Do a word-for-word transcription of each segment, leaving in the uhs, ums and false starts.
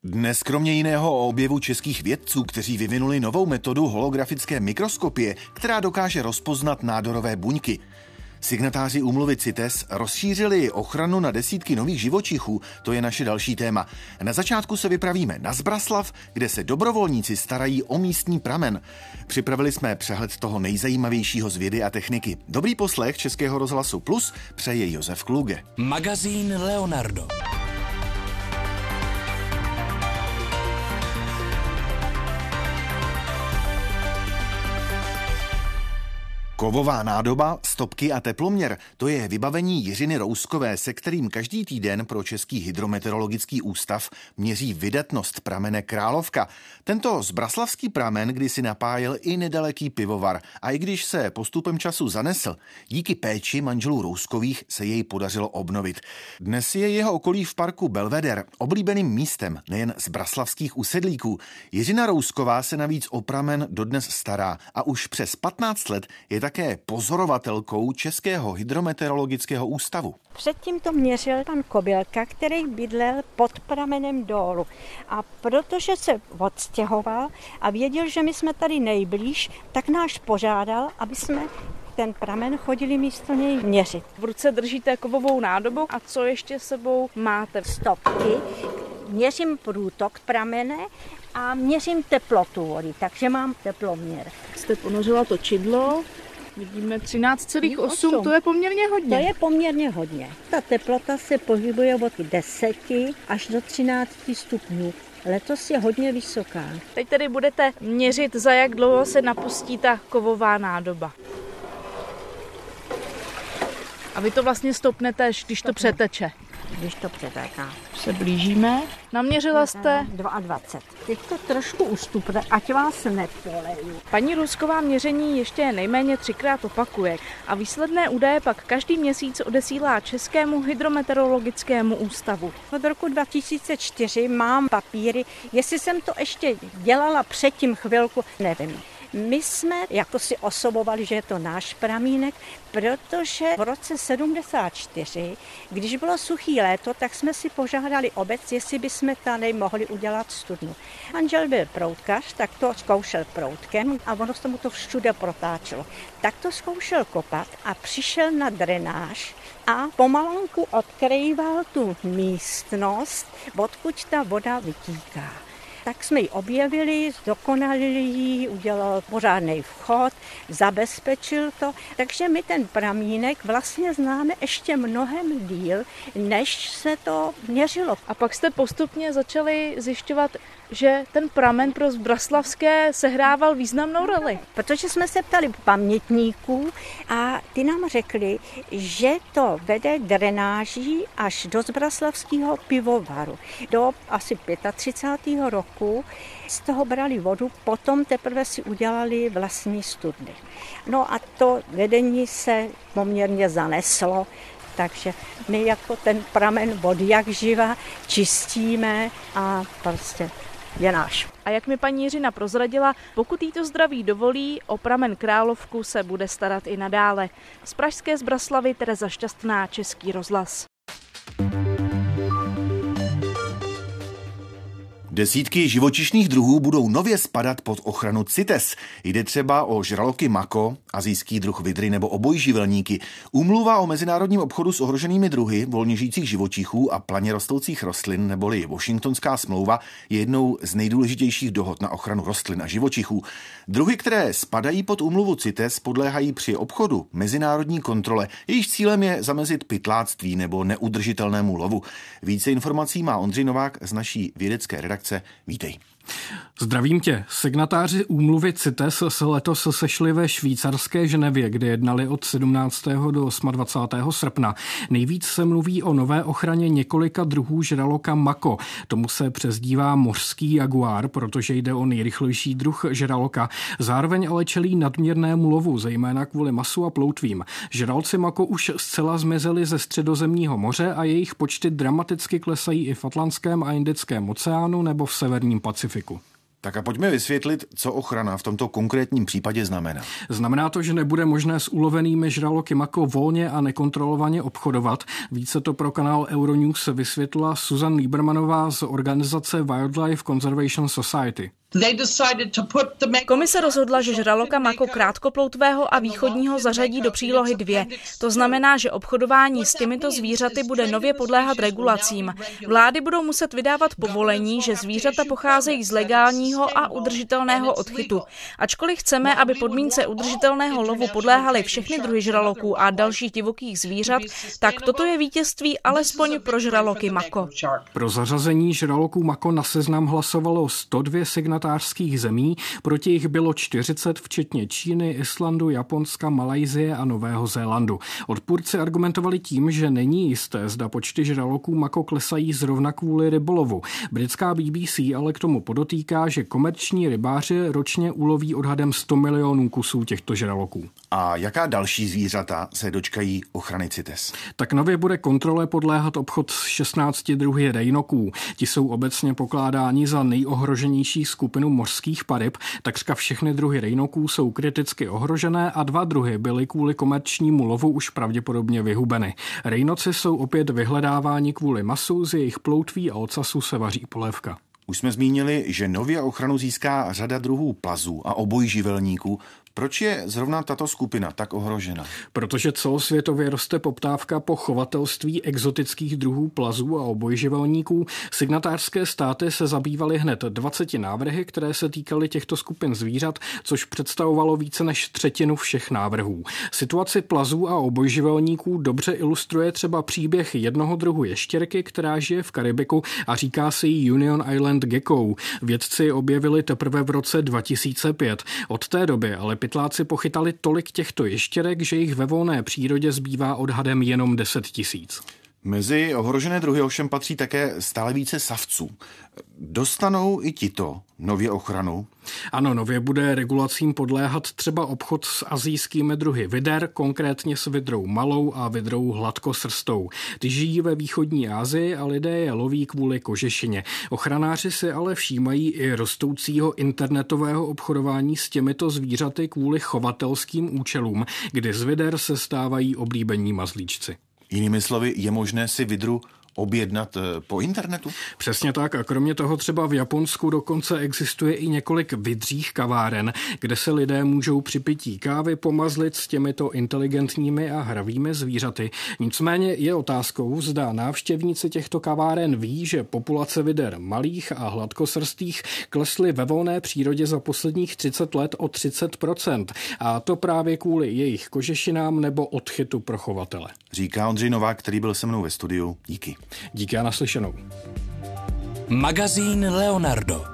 Dnes kromě jiného o objevu českých vědců, kteří vyvinuli novou metodu holografické mikroskopie, která dokáže rozpoznat nádorové buňky. Signatáři úmluvy CITES rozšířili ochranu na desítky nových živočichů, to je naše další téma. Na začátku se vypravíme na Zbraslav, kde se dobrovolníci starají o místní pramen. Připravili jsme přehled toho nejzajímavějšího z vědy a techniky. Dobrý poslech Českého rozhlasu Plus přeje Josef Kluge. Magazín Leonardo. Kovová nádoba, stopky a teploměr, to je vybavení Jiřiny Rouskové, se kterým každý týden pro Český hydrometeorologický ústav měří vydatnost pramene Královka. Tento zbraslavský pramen kdysi napájel i nedaleký pivovar a i když se postupem času zanesl, díky péči manželů Rouskových se jej podařilo obnovit. Dnes je jeho okolí v parku Belveder oblíbeným místem nejen zbraslavských usedlíků. Jiřina Rousková se navíc o pramen dodnes stará a už přes patnáct let je také pozorovatelkou Českého hydrometeorologického ústavu. Předtím to měřil pan Kobylka, který bydlel pod pramenem dolu. A protože se odstěhoval a věděl, že my jsme tady nejblíž, tak nás požádal, aby jsme ten pramen chodili místo něj měřit. V ruce držíte kovovou nádobu a co ještě sebou máte? Stopky, měřím průtok pramene a měřím teplotu vody, takže mám teploměr. Jste ponořila to čidlo, vidíme třináct celá osm, to je poměrně hodně. To je poměrně hodně. Ta teplota se pohybuje od deseti až do třinácti stupňů. Letos je hodně vysoká. Teď tedy budete měřit, za jak dlouho se napustí ta kovová nádoba. A vy to vlastně stopnete, když to přeteče. Když to přetéká. Se blížíme. Naměřila jste? dvacet dva. Teď to trošku ustupne, ať vás nepoleju. Paní Rusková měření ještě nejméně třikrát opakuje a výsledné údaje pak každý měsíc odesílá Českému hydrometeorologickému ústavu. Od roku dva tisíce čtyři mám papíry, jestli jsem to ještě dělala předtím chvilku, nevím. My jsme jako si osobovali, že je to náš pramínek, protože v roce sedmdesát čtyři, když bylo suchý léto, tak jsme si požádali obec, jestli bychom tady mohli udělat studnu. Manžel byl proutkař, tak to zkoušel proutkem a ono se mu to všude protáčelo. Tak to zkoušel kopat a přišel na drenáž a pomalonku odkrýval tu místnost, odkud ta voda vytíká. Tak jsme ji objevili, zdokonalili ji, udělal pořádný vchod, zabezpečil to. Takže my ten pramínek vlastně známe ještě mnohem díl, než se to měřilo. A pak jste postupně začali zjišťovat, že ten pramen pro zbraslavské sehrával významnou roli. Protože jsme se ptali pamětníků a ty nám řekli, že to vede drenáží až do zbraslavského pivovaru. Do asi třicátého pátého roku z toho brali vodu, potom teprve si udělali vlastní studny. No a to vedení se poměrně zaneslo, takže my jako ten pramen vody jak živa čistíme a prostě je náš. A jak mi paní Jiřina prozradila, pokud jí to zdraví dovolí, o pramen Královku se bude starat i nadále. Z pražské Zbraslavy Tereza Šťastná, Český rozhlas. Desítky živočišných druhů budou nově spadat pod ochranu CITES. Jde třeba o žraloky mako, asijský druh vydry nebo obojživelníky. Úmluva o mezinárodním obchodu s ohroženými druhy volně žijících živočichů a planě rostoucích rostlin, neboli Washingtonská smlouva, je jednou z nejdůležitějších dohod na ochranu rostlin a živočichů. Druhy, které spadají pod úmluvu CITES, podléhají při obchodu mezinárodní kontrole. Jejíž cílem je zamezit pytláctví nebo neudržitelnému lovu. Více informací má Ondřej Novák z naší vědecké redakce. Vítej. Zdravím tě. Signatáři úmluvy CITES se letos sešli ve švýcarské Ženevě, kde jednali od sedmnáctého do dvacátého osmého srpna. Nejvíc se mluví o nové ochraně několika druhů žraloka mako. Tomu se přezdívá mořský jaguár, protože jde o nejrychlejší druh žraloka. Zároveň ale čelí nadměrnému lovu, zejména kvůli masu a ploutvím. Žralci mako už zcela zmizeli ze Středozemního moře a jejich počty dramaticky klesají i v Atlantském a Indickém oceánu nebo v severním Pacifiku. Tak a pojďme vysvětlit, co ochrana v tomto konkrétním případě znamená. Znamená to, že nebude možné s ulovenými žraloky mako volně a nekontrolovaně obchodovat. Více to pro kanál Euronews vysvětlila Susan Liebermanová z organizace Wildlife Conservation Society. Komise rozhodla, že žraloka mako krátkoploutvého a východního zařadí do přílohy dvě. To znamená, že obchodování s těmito zvířaty bude nově podléhat regulacím. Vlády budou muset vydávat povolení, že zvířata pocházejí z legálního a udržitelného odchytu. Ačkoliv chceme, aby podmínce udržitelného lovu podléhaly všechny druhy žraloků a dalších divokých zvířat, tak toto je vítězství alespoň pro žraloky mako. Pro zařazení žraloků mako na seznam hlasovalo sto dva signatářských zemí, proti jich bylo čtyřicet, včetně Číny, Islandu, Japonska, Malajsie a Nového Zélandu. Odpůrci argumentovali tím, že není jisté, zda počty žraloků mako klesají zrovna kvůli rybolovu. Britská B B C ale k tomu podotýká, že komerční rybáři ročně uloví odhadem sto milionů kusů těchto žraloků. A jaká další zvířata se dočkají ochrany CITES? Tak nově bude kontrole podléhat obchod s šestnácti druhy rejnoků. Ti jsou obecně pokládáni za nejohroženější skupinu mořských paryb. Takřka všechny druhy rejnoků jsou kriticky ohrožené a dva druhy byly kvůli komerčnímu lovu už pravděpodobně vyhubeny. Rejnoci jsou opět vyhledáváni kvůli masu, z jejich ploutví a ocasu se vaří polévka. Už jsme zmínili, že nově ochranu získá řada druhů plazů a obojživelníků. Proč je zrovna tato skupina tak ohrožena? Protože celosvětově roste poptávka po chovatelství exotických druhů plazů a obojživelníků. Signatářské státy se zabývaly hned dvaceti návrhy, které se týkaly těchto skupin zvířat, což představovalo více než třetinu všech návrhů. Situaci plazů a obojživelníků dobře ilustruje třeba příběh jednoho druhu ještěrky, která žije v Karibiku a říká se jí Union Island Gecko. Vědci objevili teprve v roce dva tisíce pět. Od té doby ale pytláci pochytali tolik těchto ještěrek, že jich ve volné přírodě zbývá odhadem jenom deset tisíc. Mezi ohrožené druhy ovšem patří také stále více savců. Dostanou i tito nově ochranu? Ano, nově bude regulacím podléhat třeba obchod s asijskými druhy vider, konkrétně s vidrou malou a vidrou hladkosrstou. Ty žijí ve východní Asii a lidé je loví kvůli kožešině. Ochranáři si ale všímají i rostoucího internetového obchodování s těmito zvířaty kvůli chovatelským účelům, kdy z vider se stávají oblíbení mazlíčci. Jinými slovy, je možné si vidru objednat po internetu? Přesně tak a kromě toho třeba v Japonsku dokonce existuje i několik vidřích kaváren, kde se lidé můžou při pití kávy pomazlit s těmito inteligentními a hravými zvířaty. Nicméně je otázkou, zda návštěvníci těchto kaváren ví, že populace vider malých a hladkosrstých klesly ve volné přírodě za posledních třicet let o třicet procent. A to právě kvůli jejich kožešinám nebo odchytu pro chovatele. Říká Ondřej Novák, který byl se mnou ve studiu. Díky. Díky a naslyšenou. Magazín Leonardo.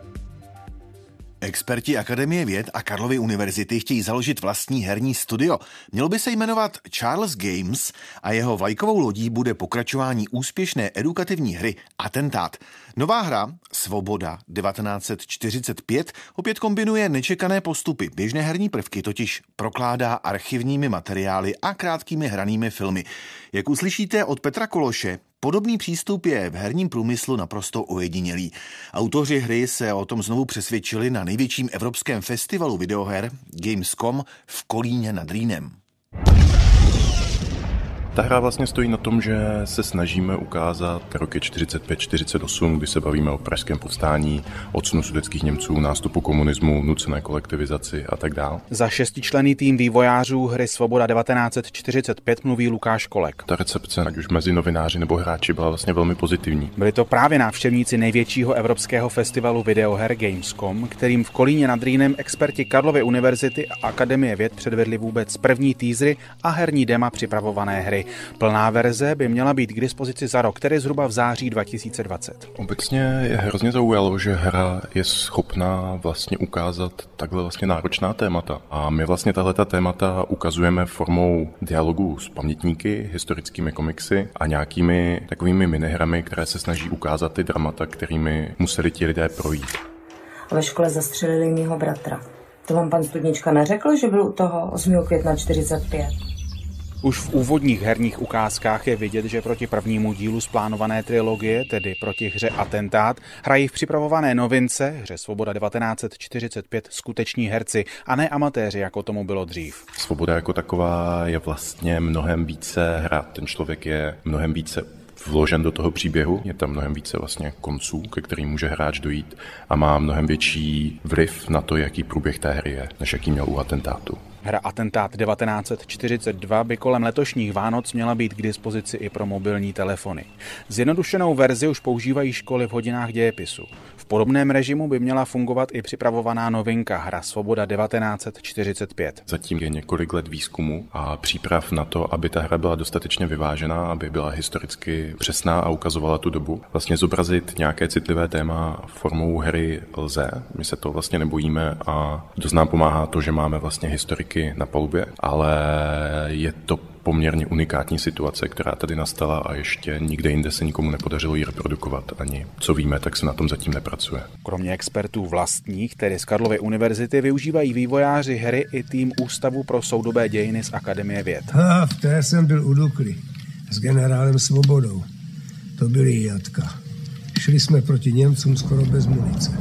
Experti Akademie věd a Karlovy univerzity chtějí založit vlastní herní studio. Mělo by se jmenovat Charles Games a jeho vlajkovou lodí bude pokračování úspěšné edukativní hry Atentát. Nová hra Svoboda devatenáct set čtyřicet pět opět kombinuje nečekané postupy. Běžné herní prvky totiž prokládá archivními materiály a krátkými hranými filmy. Jak uslyšíte od Petra Kološe, podobný přístup je v herním průmyslu naprosto ojedinělý. Autoři hry se o tom znovu přesvědčili na největším evropském festivalu videoher Gamescom v Kolíně nad Rýnem. Ta hra vlastně stojí na tom, že se snažíme ukázat roky čtyřicet pět čtyřicet osm, kdy se bavíme o pražském povstání, odsunu sudetských Němců, nástupu komunismu, nucené kolektivizaci a tak dále. Za šestičlenný tým vývojářů hry Svoboda devatenáct set čtyřicet pět mluví Lukáš Kolek. Ta recepce, ať už mezi novináři nebo hráči, byla vlastně velmi pozitivní. Byli to právě návštěvníci největšího evropského festivalu videoher Gamescom, kterým v Kolíně nad Rýnem experti Karlovy univerzity a Akademie věd předvedli vůbec první teasery a herní dema připravované hry. Plná verze by měla být k dispozici za rok, tedy zhruba v září dva tisíce dvacet. Obecně je hrozně zaujalo, že hra je schopná vlastně ukázat takhle vlastně náročná témata. A my vlastně tahleta témata ukazujeme formou dialogu s pamětníky, historickými komiksy a nějakými takovými minihrami, které se snaží ukázat ty dramata, kterými museli ti lidé projít. Ve škole zastřelili mýho bratra. To vám pan Studnička neřekl, že byl u toho osmého května čtyřicet pět? Už v úvodních herních ukázkách je vidět, že proti prvnímu dílu z plánované trilogie, tedy proti hře Atentát, hrají v připravované novince, hře Svoboda devatenáct set čtyřicet pět, skuteční herci a ne amatéři, jako tomu bylo dřív. Svoboda jako taková je vlastně mnohem více hra. Ten člověk je mnohem více vložen do toho příběhu, je tam mnohem více vlastně konců, ke kterým může hráč dojít a má mnohem větší vliv na to, jaký průběh té hry je, než jaký měl u Atentátu. Hra Atentát devatenáct set čtyřicet dva by kolem letošních Vánoc měla být k dispozici i pro mobilní telefony. Zjednodušenou verzi už používají školy v hodinách dějepisu. V podobném režimu by měla fungovat i připravovaná novinka hra Svoboda devatenáct set čtyřicet pět. Zatím je několik let výzkumu a příprav na to, aby ta hra byla dostatečně vyvážená, aby byla historicky přesná a ukazovala tu dobu. Vlastně zobrazit nějaké citlivé téma formou hry lze. My se to vlastně nebojíme a dost nám pomáhá to, že máme vlastně historiky na palubě, ale je to poměrně unikátní situace, která tady nastala a ještě nikde jinde se nikomu nepodařilo ji reprodukovat. Ani co víme, tak se na tom zatím nepracuje. Kromě expertů vlastních, tedy z Karlovy univerzity, využívají vývojáři hry i tým Ústavu pro soudobé dějiny z Akademie věd. Ha, v té jsem byl u Dukly s generálem Svobodou. To byly jatka. Šli jsme proti Němcům skoro bez munice.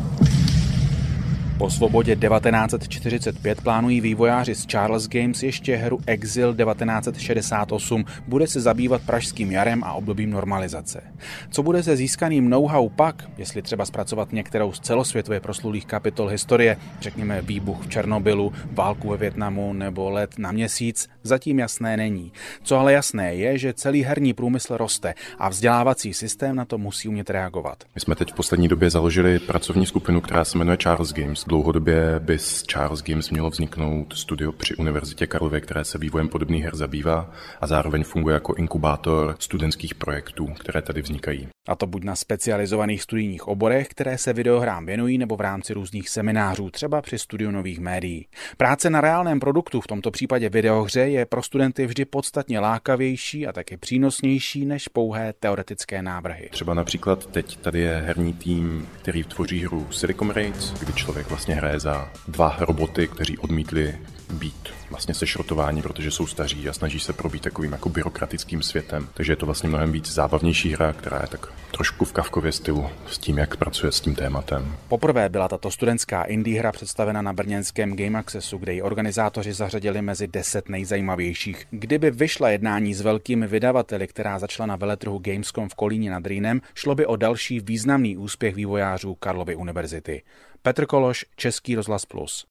Po Svobodě devatenáct set čtyřicet pět plánují vývojáři z Charles Games ještě hru Exil devatenáct set šedesát osm. Bude se zabývat pražským jarem a obdobím normalizace. Co bude se získaným know-how pak, jestli třeba zpracovat některou z celosvětově proslulých kapitol historie, řekněme výbuch v Černobylu, válku ve Vietnamu nebo let na Měsíc, zatím jasné není. Co ale jasné je, že celý herní průmysl roste a vzdělávací systém na to musí umět reagovat. My jsme teď v poslední době založili pracovní skupinu, která se jmenuje Charles Games. Dlouhodobě by z Charles Games mělo vzniknout studio při Univerzitě Karlově, které se vývojem podobných her zabývá a zároveň funguje jako inkubátor studentských projektů, které tady vznikají. A to buď na specializovaných studijních oborech, které se videohrám věnují, nebo v rámci různých seminářů, třeba při studiu nových médií. Práce na reálném produktu, v tomto případě videohře, je pro studenty vždy podstatně lákavější a taky přínosnější než pouhé teoretické návrhy. Třeba například teď tady je herní tým, který tvoří hru Silicon Raids, kdy člověk vlastně hraje za dva roboty, kteří odmítli být vlastně sešrotováni, protože jsou staří a snaží se probít takovým jako byrokratickým světem. Takže je to vlastně mnohem víc zábavnější hra, která je tak trošku v Kafkově stylu s tím, jak pracuje s tím tématem. Poprvé byla tato studentská indie hra představena na brněnském Game Accessu, kde ji organizátoři zařadili mezi deset nejzajímavějších. Kdyby vyšla jednání s velkými vydavateli, která začala na veletrhu Gamescom v Kolíně nad Rýnem, šlo by o další významný úspěch vývojářů Karlovy univerzity. Petr Kološ, Český rozhlas plus.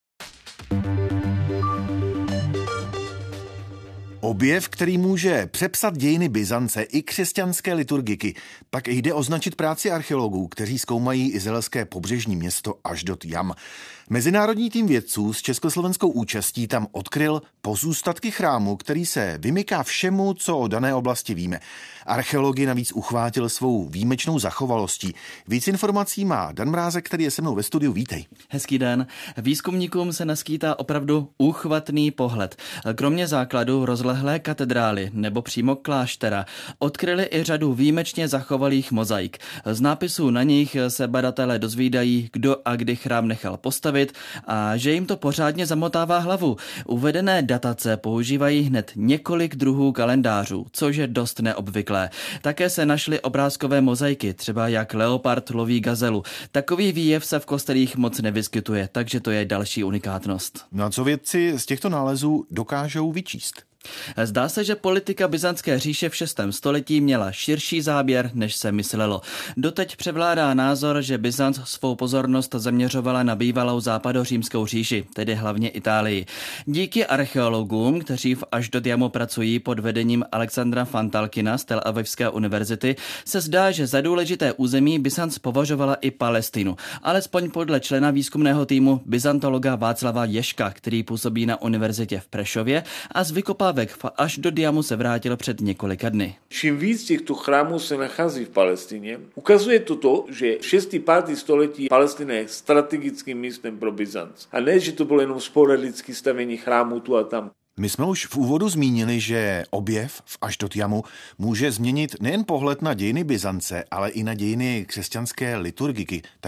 Objev, který může přepsat dějiny Byzance i křesťanské liturgiky, pak jde označit práci archeologů, kteří zkoumají izraelské pobřežní město Aždod Jam. Mezinárodní tým vědců s československou účastí tam odkryl pozůstatky chrámu, který se vymyká všemu, co o dané oblasti víme. Archeologii navíc uchvátil svou výjimečnou zachovalostí. Víc informací má Dan Mrázek, který je se mnou ve studiu. Vítej. Hezký den. Výzkumníkům se naskýtá opravdu úchvatný pohled. Kromě základu rozlehlé katedrály nebo přímo kláštera odkryli i řadu výjimečně zachovalých mozaik. Z nápisů na nich se badatelé dozvídají, kdo a kdy chrám nechal postavit a že jim to pořádně zamotává hlavu. Uvedené datace používají hned několik druhů kalendářů, což je dost neobvyklé. Také se našly obrázkové mozaiky, třeba jak leopard loví gazelu. Takový výjev se v kostelích moc nevyskytuje, takže to je další unikátnost. No a co vědci z těchto nálezů dokážou vyčíst? Zdá se, že politika byzantské říše v šestém století měla širší záběr, než se myslelo. Doteď převládá názor, že Byzanc svou pozornost zaměřovala na bývalou západořímskou říši, tedy hlavně Itálii. Díky archeologům, kteří v Aždod Jamu pracují pod vedením Alexandra Fantalkina z Tel Avivské univerzity, se zdá, že za důležité území Byzanc považovala i Palestinu. Alespoň podle člena výzkumného týmu byzantologa Václava Ježka, který působí na univerzitě v Prešově a z vykopávek v Aždod Jamu se vrátil před několika dny. Čím víc těchto chrámů se nachází v Palestině, ukazuje to to, že v šestém pátém století Palestina je strategickým místem pro Byzanc. A ne, že to bylo jenom sporadické stavění chrámů tu a tam. My jsme už v úvodu zmínili, že objev v Aždod Jamu může změnit nejen pohled na dějiny Byzance, ale i na dějiny křesťanské liturgiky. Takže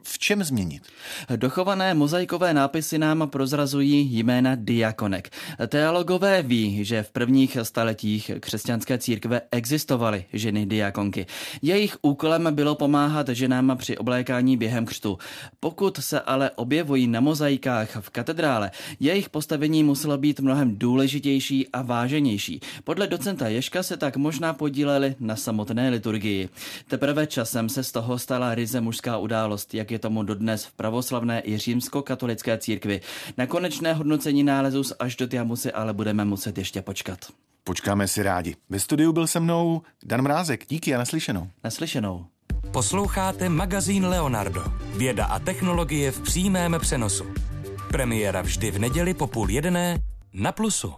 v čem změnit? Dochované mozaikové nápisy nám prozrazují jména diakonek. Teologové ví, že v prvních staletích křesťanské církve existovaly ženy diakonky. Jejich úkolem bylo pomáhat ženám při oblékání během křtu. Pokud se ale objevují na mozaikách v katedrále, jejich postavení muselo být mnohem důležitější a váženější. Podle docenta Ježka se tak možná podíleli na samotné liturgii. Teprve časem se z toho stala ryze mužská událost, jak je tomu dodnes v pravoslavné i římskokatolické církvi. Na konečné hodnocení nálezu z až do Tiamu si ale budeme muset ještě počkat. Počkáme si rádi. Ve studiu byl se mnou Dan Mrázek. Díky a naslyšenou. Naslyšenou. Posloucháte magazín Leonardo. Věda a technologie v přímém přenosu. Premiéra vždy v neděli po půl jedné na Plusu.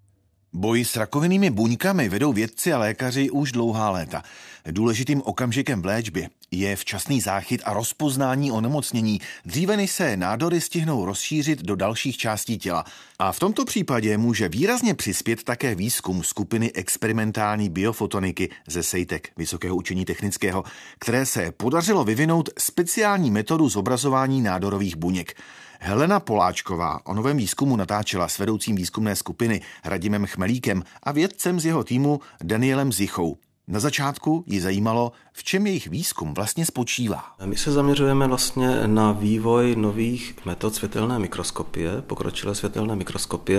Boj s rakovinnými buňkami vedou vědci a lékaři už dlouhá léta. Důležitým okamžikem v léčbě je včasný záchyt a rozpoznání onemocnění, dříve než se nádory stihnou rozšířit do dalších částí těla. A v tomto případě může výrazně přispět také výzkum skupiny experimentální biofotoniky ze SEITEC, Vysokého učení technického, které se podařilo vyvinout speciální metodu zobrazování nádorových buněk. Helena Poláčková o novém výzkumu natáčela s vedoucím výzkumné skupiny Radimem Chmelíkem a vědcem z jeho týmu Danielem Zichou. Na začátku ji zajímalo, v čem jejich výzkum vlastně spočívá. My se zaměřujeme vlastně na vývoj nových metod světelné mikroskopie, pokročilé světelné mikroskopie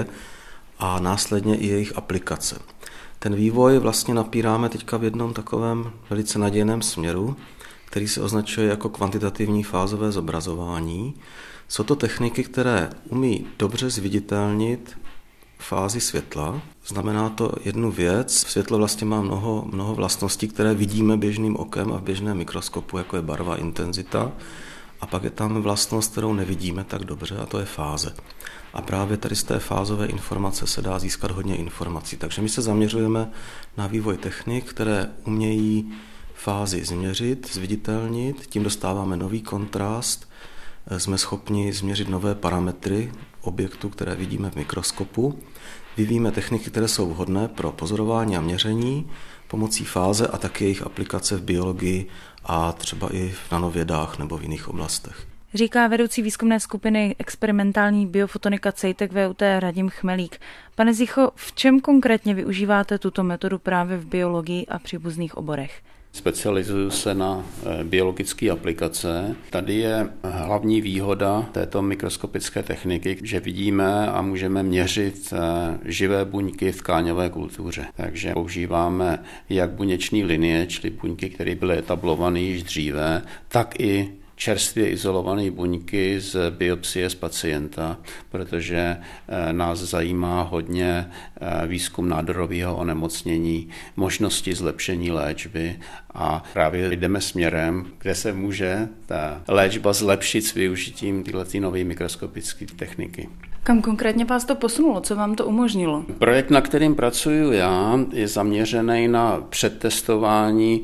a následně i jejich aplikace. Ten vývoj vlastně napíráme teďka v jednom takovém velice nadějném směru, který se označuje jako kvantitativní fázové zobrazování. Jsou to techniky, které umí dobře zviditelnit fázi světla. Znamená to jednu věc. Světlo vlastně má mnoho, mnoho vlastností, které vidíme běžným okem a v běžném mikroskopu, jako je barva, intenzita. A pak je tam vlastnost, kterou nevidíme tak dobře, a to je fáze. A právě tady z té fázové informace se dá získat hodně informací. Takže my se zaměřujeme na vývoj technik, které umějí fázi změřit, zviditelnit, tím dostáváme nový kontrast, jsme schopni změřit nové parametry objektů, které vidíme v mikroskopu. Vyvíjíme techniky, které jsou vhodné pro pozorování a měření pomocí fáze a také jejich aplikace v biologii a třeba i v nanovědách nebo v jiných oblastech. Říká vedoucí výzkumné skupiny experimentální biofotonika SEITEC V U T Radim Chmelík. Pane Zicho, v čem konkrétně využíváte tuto metodu právě v biologii a příbuzných oborech? Specializuju se na biologické aplikace. Tady je hlavní výhoda této mikroskopické techniky, že vidíme a můžeme měřit živé buňky v tkáňové kultuře. Takže používáme jak buněční linie, čili buňky, které byly etablované již dříve, tak i čerstvě izolované buňky z biopsie z pacienta, protože nás zajímá hodně výzkum nádorového onemocnění, možnosti zlepšení léčby a právě jdeme směrem, kde se může ta léčba zlepšit s využitím této nové mikroskopické techniky. Kam konkrétně vás to posunulo? Co vám to umožnilo? Projekt, na kterým pracuji já, je zaměřený na předtestování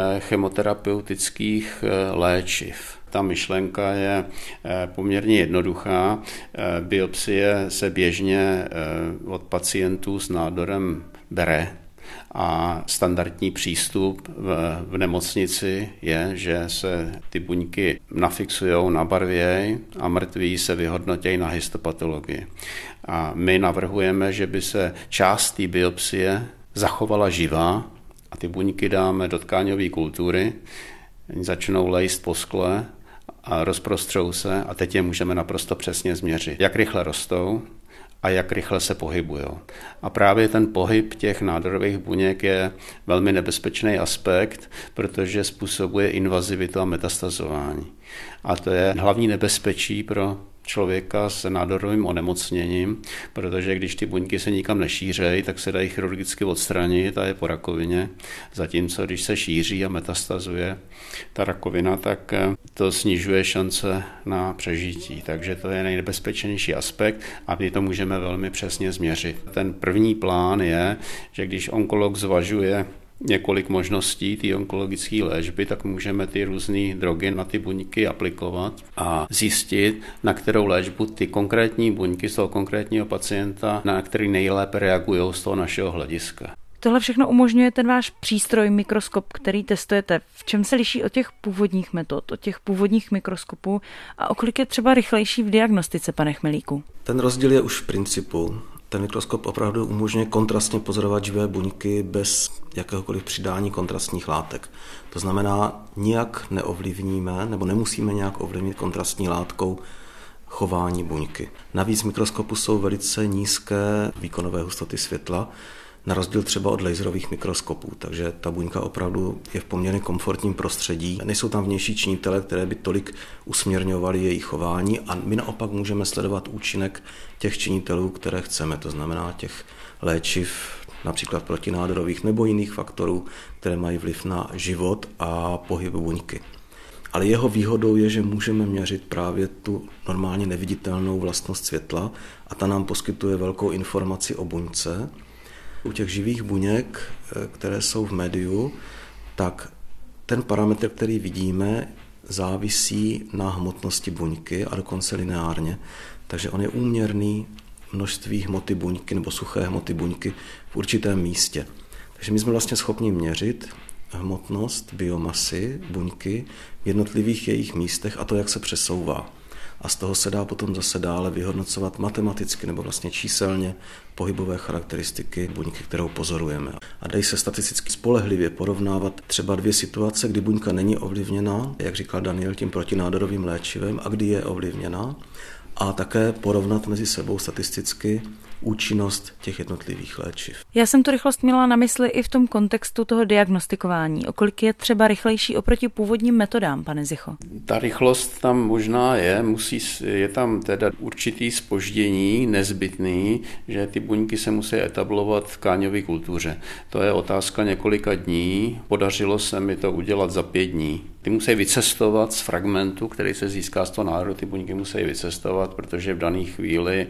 chemoterapeutických léčiv. Ta myšlenka je poměrně jednoduchá. Biopsie se běžně od pacientů s nádorem bere a standardní přístup v nemocnici je, že se ty buňky nafixujou, nabarvějí a mrtví se vyhodnotějí na histopatologii. A my navrhujeme, že by se část té biopsie zachovala živá a ty buňky dáme do tkáňové kultury, začnou lézt po skle a rozprostřou se a teď je můžeme naprosto přesně změřit, jak rychle rostou a jak rychle se pohybují. A právě ten pohyb těch nádorových buněk je velmi nebezpečný aspekt, protože způsobuje invazivitu a metastazování. A to je hlavní nebezpečí pro člověka s nádorovým onemocněním, protože když ty buňky se nikam nešířejí, tak se dají chirurgicky odstranit a je po rakovině. Zatímco když se šíří a metastazuje ta rakovina, tak to snižuje šance na přežití. Takže to je nejnebezpečnější aspekt a my to můžeme velmi přesně změřit. Ten první plán je, že když onkolog zvažuje několik možností té onkologické léčby, tak můžeme ty různé drogy na ty buňky aplikovat a zjistit, na kterou léčbu ty konkrétní buňky z toho konkrétního pacienta, na který nejlépe reagují z toho našeho hlediska. Tohle všechno umožňuje ten váš přístroj, mikroskop, který testujete. V čem se liší od těch původních metod, od těch původních mikroskopů a o kolik je třeba rychlejší v diagnostice, pane Chmelíku? Ten rozdíl je už v principu. Ten mikroskop opravdu umožňuje kontrastně pozorovat živé buňky bez jakéhokoliv přidání kontrastních látek. To znamená, nijak neovlivníme nebo nemusíme nějak ovlivnit kontrastní látkou chování buňky. Navíc v mikroskopu jsou velice nízké výkonové hustoty světla, na rozdíl třeba od laserových mikroskopů, takže ta buňka opravdu je v poměrně komfortním prostředí. Nejsou tam vnější činitele, které by tolik usměrňovaly její chování a my naopak můžeme sledovat účinek těch činitelů, které chceme, to znamená těch léčiv, například protinádorových nebo jiných faktorů, které mají vliv na život a pohyb buňky. Ale jeho výhodou je, že můžeme měřit právě tu normálně neviditelnou vlastnost světla a ta nám poskytuje velkou informaci o buňce. U těch živých buněk, které jsou v médiu, tak ten parametr, který vidíme, závisí na hmotnosti buňky a dokonce lineárně. Takže on je úměrný množství hmoty buňky nebo suché hmoty buňky v určitém místě. Takže my jsme vlastně schopni měřit hmotnost biomasy buňky v jednotlivých jejich místech a to, jak se přesouvá. A z toho se dá potom zase dále vyhodnocovat matematicky nebo vlastně číselně pohybové charakteristiky buňky, kterou pozorujeme. A dají se statisticky spolehlivě porovnávat třeba dvě situace, kdy buňka není ovlivněna, jak říkal Daniel, tím protinádorovým léčivem a kdy je ovlivněna. A také porovnat mezi sebou statisticky účinnost těch jednotlivých léčiv. Já jsem tu rychlost měla na mysli i v tom kontextu toho diagnostikování. O kolik je třeba rychlejší oproti původním metodám, pane Zicho? Ta rychlost tam možná je, musí, je tam teda určitý zpoždění nezbytný, že ty buňky se musí etablovat v tkáňové kultuře. To je otázka několika dní, podařilo se mi to udělat za pět dní. Ty musí vycestovat z fragmentu, který se získá z toho národu, ty buňky musí vycestovat, protože v dané chvíli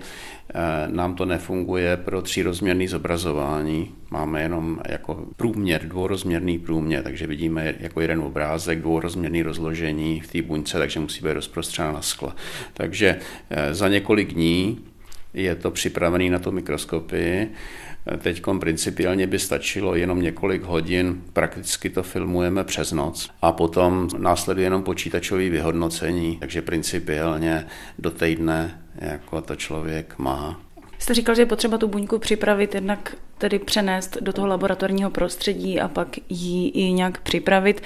nám to nefunguje pro třírozměrné zobrazování. Máme jenom jako průměr, dvourozměrný průměr, takže vidíme jako jeden obrázek, dvourozměrný rozložení v té buňce, takže musí být rozprostřena na skle. Takže za několik dní je to připravené na tu mikroskopii. Teď principiálně by stačilo jenom několik hodin, prakticky to filmujeme přes noc a potom následuje jenom počítačové vyhodnocení, takže principiálně do týdne jako to člověk má. Jste říkal, že je potřeba tu buňku připravit, jednak tedy přenést do toho laboratorního prostředí a pak ji i nějak připravit.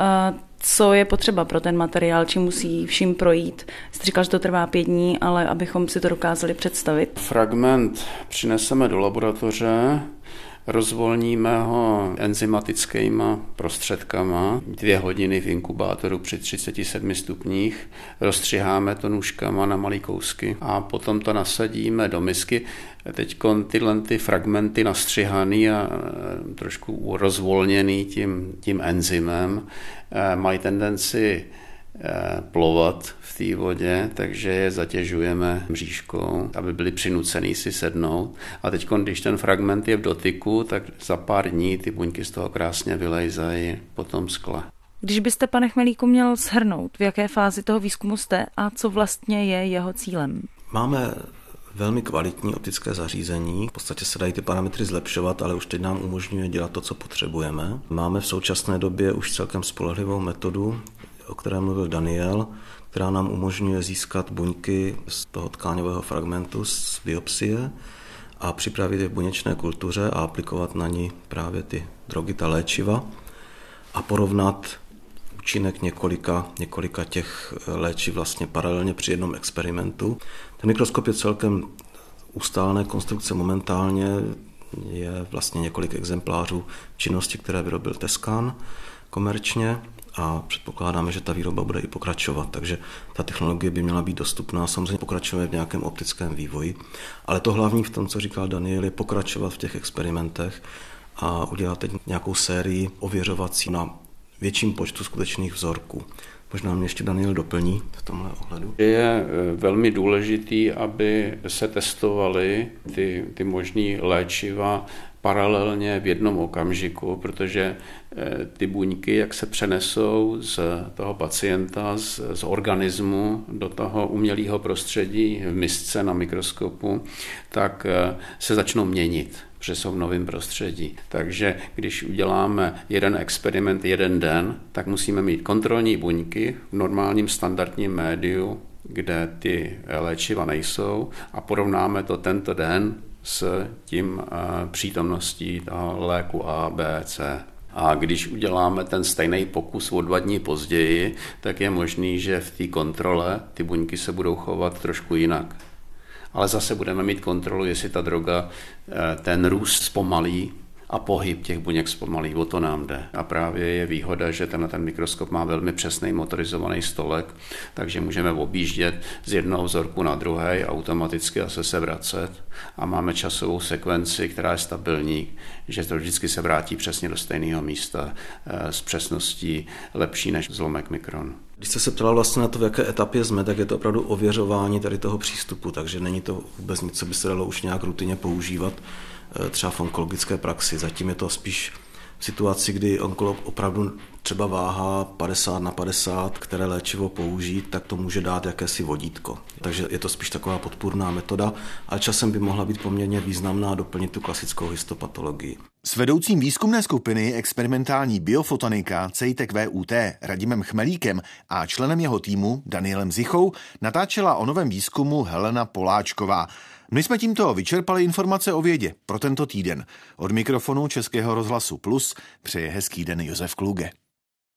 Co je potřeba pro ten materiál, čím musí vším projít? Jste říkal, že to trvá pět dní, ale abychom si to dokázali představit. Fragment přineseme do laboratoře, rozvolníme ho enzymatickýma prostředkama, dvě hodiny v inkubátoru při třiceti sedmi stupních, rozstřiháme to nůžkama na malý kousky a potom to nasadíme do misky. Teď tyhle ty fragmenty nastřihaný a trošku rozvolněný tím, tím enzymem mají tendenci plovat v té vodě, takže je zatěžujeme mřížkou, aby byli přinucený si sednout. A teď, když ten fragment je v dotyku, tak za pár dní ty buňky z toho krásně vylejzají po tom skle. Když byste, pane Chmelíku, měl shrnout, v jaké fázi toho výzkumu jste a co vlastně je jeho cílem? Máme velmi kvalitní optické zařízení. V podstatě se dají ty parametry zlepšovat, ale už teď nám umožňuje dělat to, co potřebujeme. Máme v současné době už celkem spolehlivou metodu, o které mluvil Daniel, která nám umožňuje získat buňky z toho tkáňového fragmentu z biopsie a připravit je v buněčné kultuře a aplikovat na ní právě ty drogy, ta léčiva a porovnat účinek několika, několika těch léčiv vlastně paralelně při jednom experimentu. Ten mikroskop je celkem ustálené konstrukce momentálně, je vlastně několik exemplářů činnosti, které vyrobil Tescan komerčně a předpokládáme, že ta výroba bude i pokračovat, takže ta technologie by měla být dostupná, samozřejmě pokračujeme v nějakém optickém vývoji, ale to hlavní v tom, co říkal Daniel, je pokračovat v těch experimentech a udělat teď nějakou sérii ověřovací na větším počtu skutečných vzorků. Možná mě ještě Daniel doplní v tomhle ohledu. Je velmi důležitý, aby se testovaly ty, ty možný léčiva paralelně v jednom okamžiku, protože ty buňky, jak se přenesou z toho pacienta, z, z organismu do toho umělého prostředí v misce na mikroskopu, tak se začnou měnit, protože jsou v novém prostředí. Takže když uděláme jeden experiment jeden den, tak musíme mít kontrolní buňky v normálním standardním médiu, kde ty léčiva nejsou, a porovnáme to tento den s tím přítomností toho léku A, B, C. A když uděláme ten stejný pokus o dva dní později, tak je možný, že v té kontrole ty buňky se budou chovat trošku jinak. Ale zase budeme mít kontrolu, jestli ta droga ten růst zpomalí a pohyb těch buněk zpomalí, o to nám jde. A právě je výhoda, že tenhle ten mikroskop má velmi přesný motorizovaný stolek, takže můžeme objíždět z jednoho vzorku na druhý automaticky a se se vracet. A máme časovou sekvenci, která je stabilní, že to vždycky se vrátí přesně do stejného místa s přesností lepší než zlomek mikron. Když jste se ptala vlastně na to, v jaké etapě jsme, tak je to opravdu ověřování tady toho přístupu, takže není to vůbec nic, co by se dalo už nějak rutině používat třeba v onkologické praxi. Zatím je to spíš v situaci, kdy onkolog opravdu třeba váhá padesát na padesát, které léčivo použít, tak to může dát jakési vodítko. Takže je to spíš taková podpůrná metoda, ale časem by mohla být poměrně významná a doplnit tu klasickou histopatologii. S vedoucím výzkumné skupiny experimentální biofotonika CEJTEC V U T Radimem Chmelíkem a členem jeho týmu Danielem Zichou natáčela o novém výzkumu Helena Poláčková. My jsme tímto vyčerpali informace o vědě pro tento týden. Od mikrofonu Českého rozhlasu Plus přeje hezký den Josef Kluge.